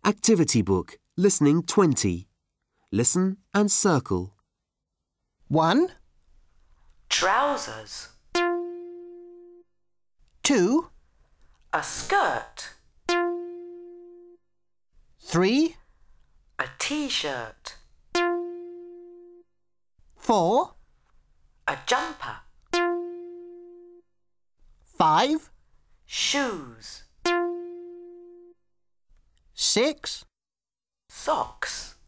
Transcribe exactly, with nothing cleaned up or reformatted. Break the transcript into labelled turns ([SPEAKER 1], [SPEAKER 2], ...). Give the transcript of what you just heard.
[SPEAKER 1] Activity book, listening twenty. Listen and circle.
[SPEAKER 2] One,
[SPEAKER 3] Trousers.
[SPEAKER 2] two,
[SPEAKER 3] A skirt.
[SPEAKER 2] three,
[SPEAKER 3] A t-shirt.
[SPEAKER 2] four,
[SPEAKER 3] A jumper.
[SPEAKER 2] five,
[SPEAKER 3] Shoes.
[SPEAKER 2] six,
[SPEAKER 3] Socks.